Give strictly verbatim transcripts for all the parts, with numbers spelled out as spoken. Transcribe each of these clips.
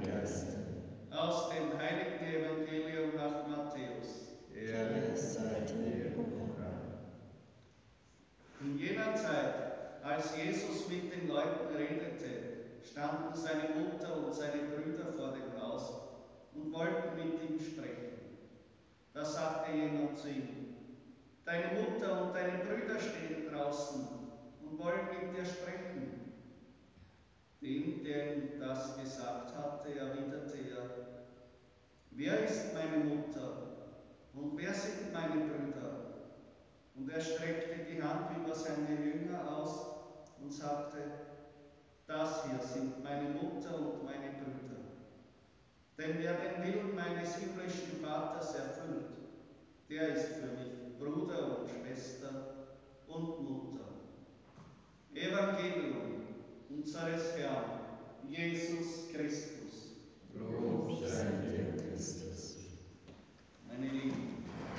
Geiste. Aus dem heiligen Evangelium nach Matthäus. Ehre sei dir, o Herr. In jener Zeit, als Jesus mit den Leuten redete, standen seine Mutter und seine Brüder vor dem Haus und wollten mit ihm sprechen. Da sagte jemand zu ihm: Deine Mutter und deine Brüder stehen draußen und wollen mit dir sprechen. Dem, der ihm das gesagt hatte, erwiderte er: Wer ist meine Mutter und wer sind meine Brüder? Und er streckte die Hand über seine Jünger aus und sagte: Das hier sind meine Mutter und meine Brüder. Denn wer den Willen meines himmlischen Vaters erfüllt, der ist für mich Bruder und Schwester und Mutter. Evangelium unseres Herrn Jesus Christus. Lob sei dir, Christus. Meine Lieben,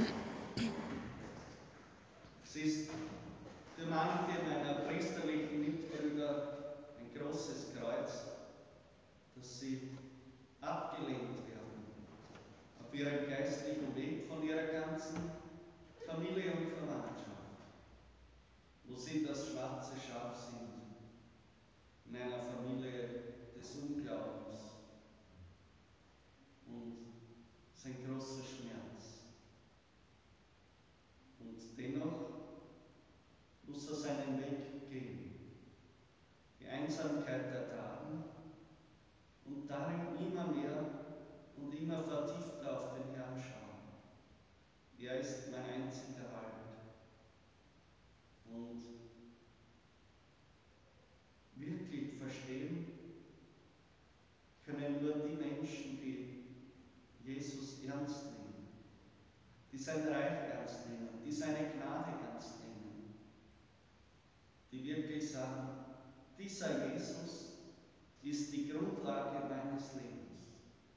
es ist für manche meiner priesterlichen Mitbrüder ein großes Kreuz, dass sie abgelehnt werden auf ihrem geistlichen Weg von ihrer ganzen Familie und Verwandtschaft, wo sie das schwarze Schaf sind in einer Familie des Unglaubens, und es ist ein großer Schmerz. Und dennoch muss er seinen Weg gehen, die Einsamkeit ertragen und darin immer mehr und immer vertiefter auf den Herrn schauen. Er ist mein einziger Halt. Und wirklich verstehen können nur die Menschen, die Jesus ernst nehmen, die sein Reich ernst nehmen, die seine Gnade ernst nehmen, die wirklich sagen: Dieser Jesus ist die Grundlage meines Lebens,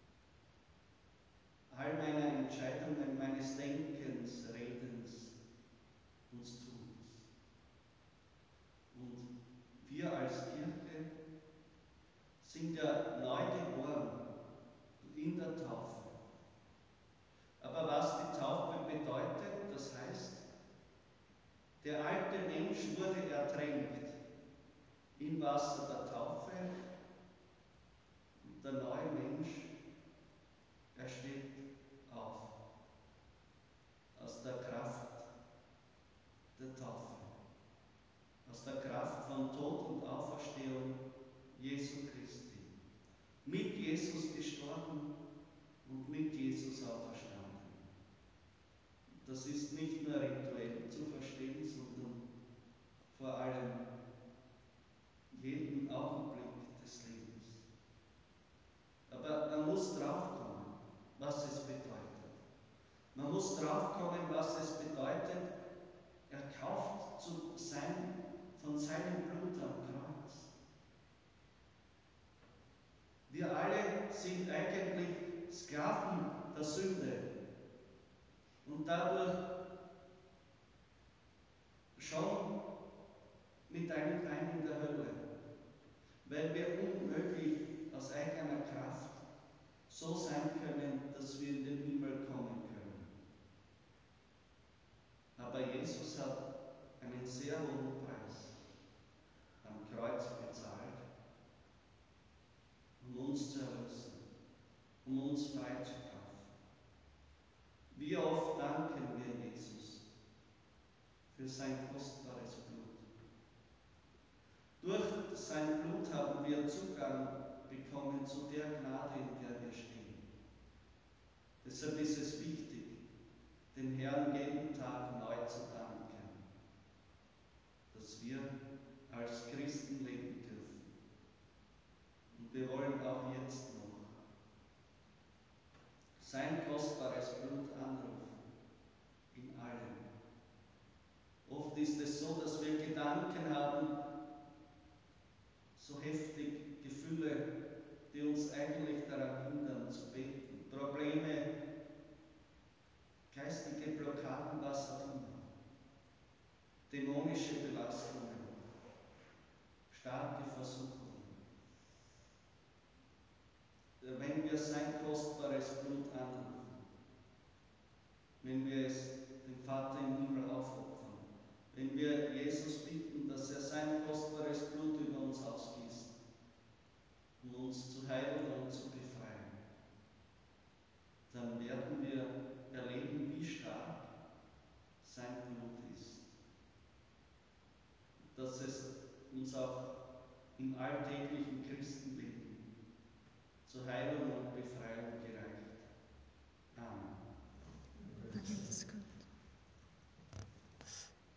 all meiner Entscheidungen, meines Denkens, Redens und Tuns. Und wir als Kirche sind ja neu geboren in der Taufe. Aber was die Taufe bedeutet, das heißt, der alte Mensch wurde ertränkt im Wasser der Taufe und der neue Mensch, er steht auf aus der Kraft der Taufe, aus der Kraft von Tod und Auferstehung Jesu Christi. Mit Jesus gestorben und mit Jesus auferstanden. Das ist nicht nur rituell zu verstehen, sondern vor allem jeden Augenblick des Lebens. Aber man muss draufkommen, was es bedeutet. Man muss draufkommen, was es bedeutet, erkauft zu sein von seinem Blut am Kreuz. Wir alle sind eigentlich Sklaven der Sünde und dadurch schon mit einem Bein in der Hölle, weil wir unmöglich aus eigener Kraft so sein können, dass wir in den Himmel kommen können. Aber Jesus hat einen sehr hohen Preis am Kreuz bezahlt, um uns zu erlösen, um uns freizukaufen. Wie oft danken wir Jesus für sein kostbares Blut. Durch sein Blut haben wir Zugang bekommen zu der Gnade, in der wir stehen. Deshalb ist es wichtig, dem Herrn jeden Tag neu zu danken, dass wir als Christen leben dürfen. Und wir wollen auch jetzt noch sein kostbares Blut anrufen, in allem. Oft ist es so, dass wir Gedanken haben, so heftig Gefühle, die uns eigentlich daran hindern zu beten. Probleme, geistige Blockaden, was auch immer. Dämonische Belastungen, starke Versuchungen. wenn wir sein kostbares Blut anrufen, wenn wir es dem Vater im Himmel aufopfern, wenn wir Jesus bitten, dass er sein kostbares Blut über uns ausgießt, um uns zu heilen und zu befreien, dann werden wir erleben, wie stark sein Blut ist. Dass es uns auch im alltäglichen Christenleben zur Heilung und Befreiung gereicht. Amen.